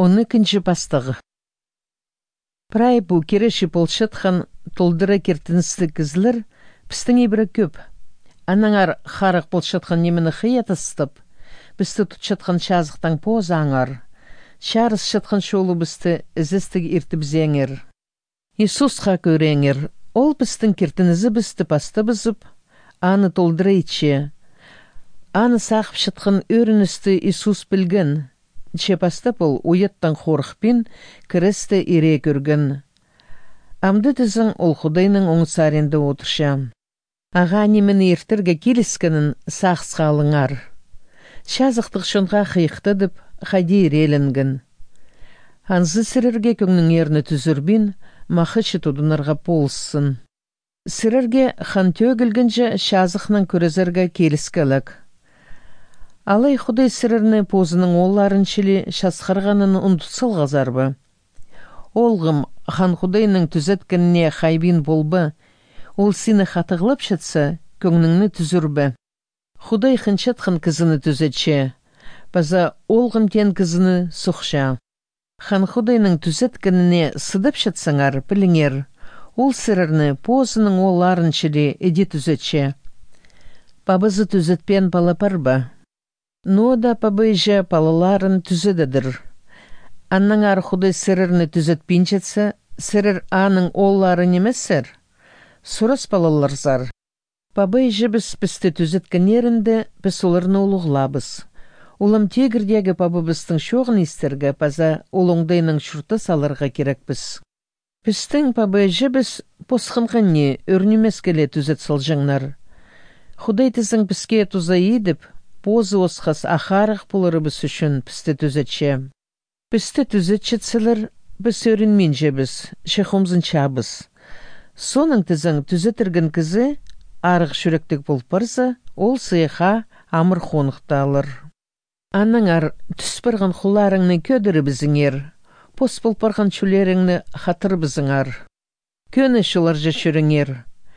12 бастығы. Прай бу кереші полшатхан толдыра кертіністі кізлер пістің ебірі көп. Анаңар харық полшатхан немені хият ыстып, бісті тұтшатхан шазықтан позаңар. Шарыс шатхан шолу бісті ізістіг ертіп зеңер. Иисусқа көреңер, ол бістің кертінізі бісті пасты бізіп, аны толдыра итше. Аны сақып шатхан өріністі Иисус білген. Че пасты бұл уяттан қорықпен кірісті ире көрген. Амды тізің ол Құдайның оңсаренді отырша. Аға немін ертірге келіскінің сақсқа алыңар. Шазықтық шынға қиықты деп қайди ирелінген. Анзы сірерге көңнің ерні түзірбен мақычы тұдынарға болсын. Сірерге хан төгілгінже шазықнан көрізерге келіскілік. Алай Құдай сірірні позының оларын шілі шасқарғанын ұндысыл ғазарбы. Олғым хан Құдайның түзеткініне қайбин болбы. Ол сені қатығылып шатса, көңніңні түзірбі. Құдай қыншатқын кізіні түзетші. База олғым тен кізіні сұқша. Хан Құдайның түзеткініне сыдып шатсаңар біліңер. Ол сірірні позының оларын шілі еде түзетші. Бабызы түзетпен балапар ба. Но да пабыйжа палаларын түзедідір. Анның ар Құдай сірірні түзетпенчетсе, сірір аның оллары немесер? Сұрас палалар зар. Пабыйжа біз бісті түзеткенерінде біз оларны олығлабыз. Олам тегірдегі пабы біздің шоғын естерге паза олыңдайның шұрты саларға керек біз. Біздің пабыйжа біз посқынғанне өрнемескеле түзет салжыңнар. Құдай тізің бізге тұза едіп, позы осқас ахарық бұлары біз үшін пісті түзетші. Пісті түзетшетсілер біз өрінменже біз, шеқымзын чабыз. Соның тізің түзетіргін кізі арық шүректік болпарса, ол сыйға амыр қонықта алыр. Аныңар түспірғын құларыңны көдірі бізіңер, пос болпарған чүлеріңні қатыр бізіңар. Көні шылар жешіріңер.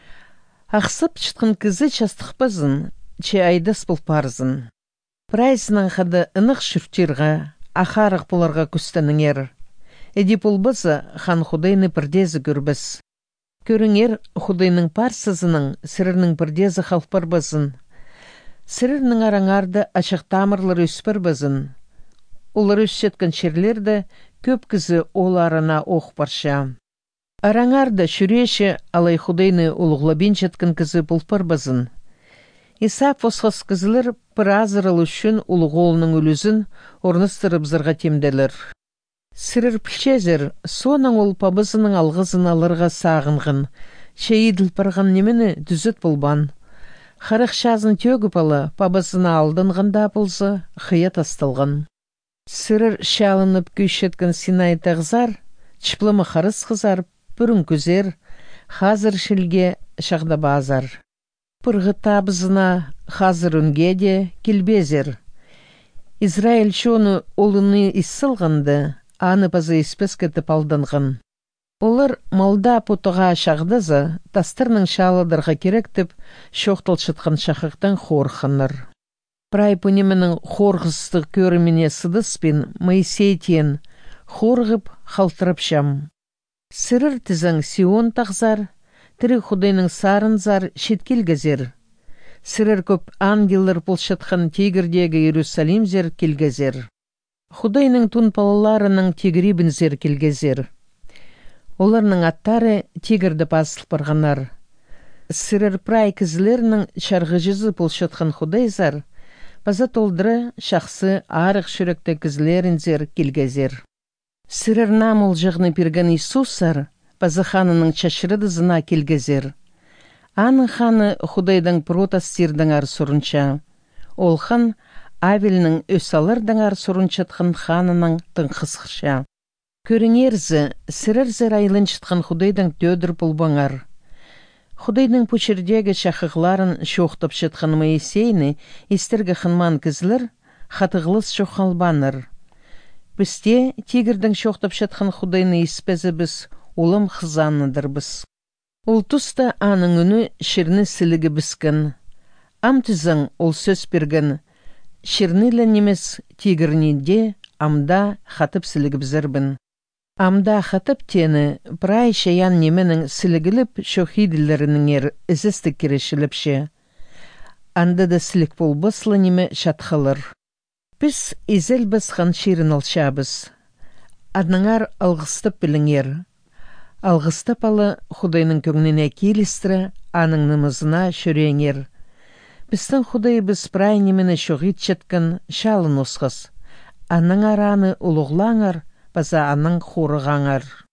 Ақсып чытқын кізі частықпазын, че айдас болпарзын. Прайсынан қады ынық шүрттерға, ахарық бұларға күстініңер. Эди болбазы хан Құдайны бірдезі көрбіз. Көріңер Құдайның парсызының сірірнің бірдезі қалпарбазын. Сірірнің араңарды ашық тамырлар өспірбазын. Олар өсшеткен шерлерді көп кізі оларына оқ барша. Араңарды шүреші алай Құдайны олығлабен жеткен кізі болпарбазын. Исап осқас кізілер бір азырыл үшін ұлығолының өлізін орныстырып зырға темделер. Сірір пілчезер, соның ол пабызының алғызын алырға сағынғын, шейділ парған немені дүзет болбан. Қарық шазын төгіп алы, пабызына алдынғанда болсы, қият астылғын. Сірір шалынып күйшеткен Синай тағзар, чыплымы қарыс қызар, бүрін күзер, хазыр шілге шағда базар. Пырғы табызына хазыр үнге де келбезер. Израиль шоны олыны иссылғанды, аны пазы испескетіп алданғын. Олар малда пұтыға шағдызы, тастырның шалыдырға керектіп, шоқтыл шытқан шақықтан қорқыныр. Прай пөнемінің қорғыстық көріміне сыдыспен Моисейтен қорғып қалтырып шам. Сірір тізің Сион тағзар, тірі Құдайның сарын зар шеткелгезер. Сірір көп ангеллар пұлшатқан тегірдегі Иерусалим зер келгезер. Құдайның тұн палаларының тегіребін зер келгезер. Оларның аттары тегірді басыл барғанар. Сірір прай кізілерінің шарғы жүзі пұлшатқан Құдай зар, база толдыры шақсы арық шүректі кізілерін зер келгезер. Сірір намыл жағны берген Иисусар, базы ханының чашырыды зына келгезер. Аның ханы Құдайдың протастирдің ар сұрынша. Ол хан Авелінің өсалырдың ар сұрыншатқан ханының тың қысқыша. Көріңерзі, сірір айлын шытқан Құдайдың төдір болбаңар. Құдайдың пөчердегі шақықларын шоқтып шытқан Моисейні естергі хынман кізілір, қатығылыс шоқалбаныр. Бізде тегірдің шоқтып шытқан Құдайны еспезі біз олым қызаныдыр біз. Ол тұста аның үні шырны сілігі біскен. Ам түзің ол сөз берген, шырнылы немес тегірнеде амда хатып сілігібзірбін. Амда хатып тені прай шаян неменің сілігіліп шохиділерінің ізісті керешіліпше. Анда да сілік болбыслы неме шатхалыр. Біз изел басқан ширін алшабыз. Адныңар алғыстып біліңер. Алғыстып алы Худайның көңніне келістірі, аның нымызына шөреңер. Біздің Худай біз прай немені шоғит четкін шалын осқыз. Аның араны ұлығлаңар, база аның қорығаңар.